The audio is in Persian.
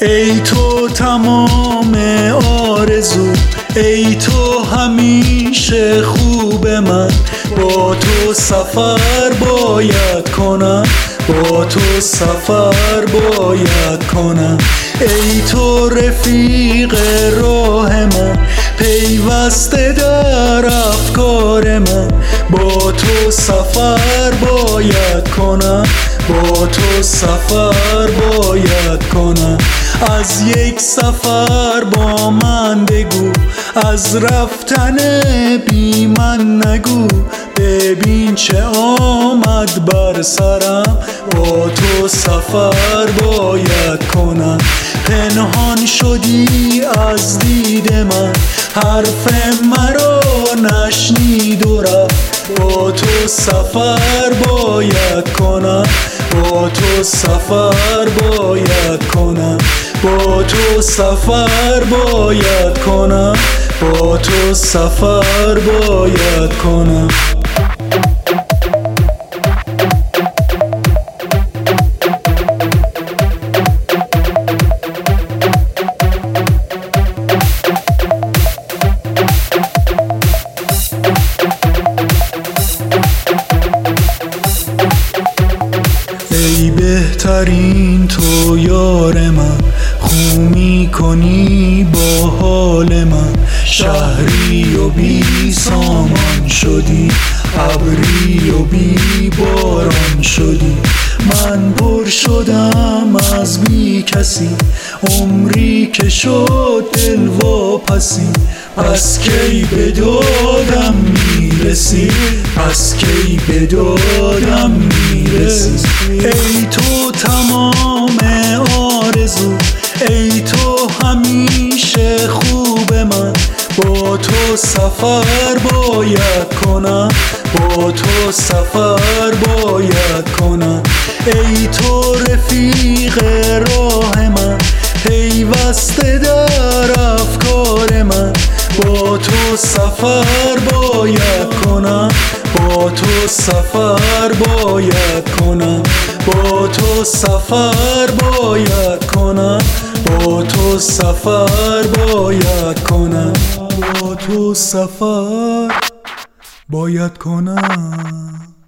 ای تو تمام آرزو، ای تو همیشه خوب من. با تو سفر باید کنم، با تو سفر باید کنم. ای تو رفیق راه من، پیوسته در افکار من. با تو سفر باید کنم، با تو سفر باید کنم. از یک سفر با من بگو، از رفتن بی من نگو. ببین چه آمد بر سرم، با تو سفر باید کنم. پنهان شدی از دید من، حرف مرا نشنید و رفت. با تو سفر باید کنم، با تو سفر باید کنم. با تو سفر باید کنم، با تو سفر باید کنم. ای بهترین تو یار من، خو میکنی با حال من. شهری و بی سامان شدی، ابری و بی باران شدی. من پر شدم از بی کسی، عمری که شد دل واپسی. پس کی به دادم میرسی، پس کی به دادم میرسی. ای تو تمام آرزو، ای تو همیشه خوب من. با تو سفر باید کنم، با تو سفر باید کنم. ای تو رفیق راه من، پیوسته در افکار من. با تو سفر باید کنم، با تو سفر باید کنم. با تو سفر باید کنم، با تو سفر باید کنم. با تو سفر باید کنم.